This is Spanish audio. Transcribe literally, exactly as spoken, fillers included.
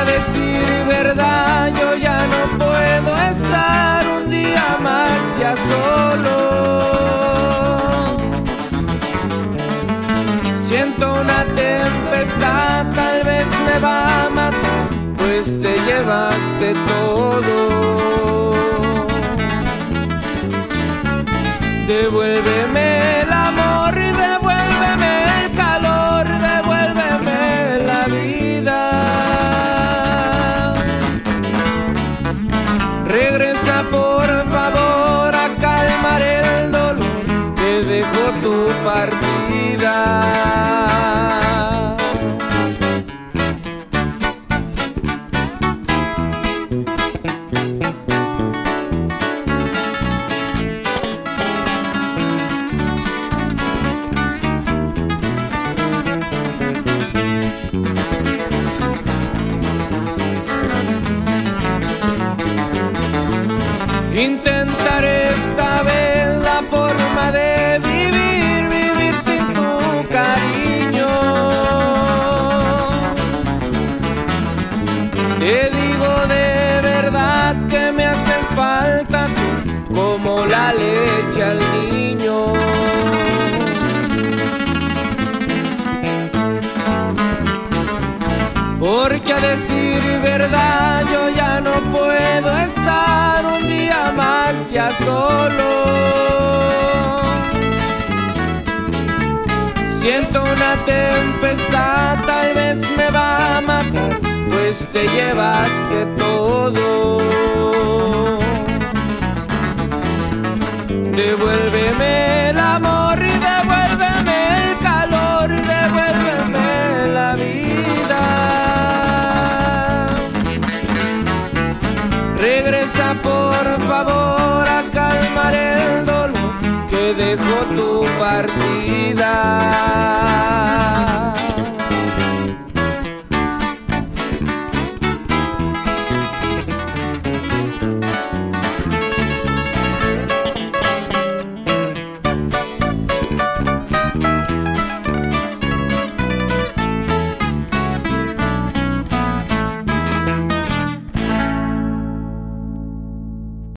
a decir verdad yo ya no puedo estar un día más ya solo. Siento una tempestad, tal vez me va a matar, pues te llevaste todo. Devuélveme el amor, devuélveme el calor, devuélveme la vida. Regresa por favor a calmar el dolor que dejó tu partida. Intentaré esta vez la forma de vivir, vivir sin tu cariño. Te digo de verdad que me haces falta tú, como la leche al niño. Porque a decir verdad yo ya no puedo estar un día más ya solo. Siento una tempestad, tal vez me va a matar, pues te llevaste todo. Devuélveme el amor y devuélveme el calor, devuélveme la vida. Regresa por favor a calmar el dolor que dejó tu partida.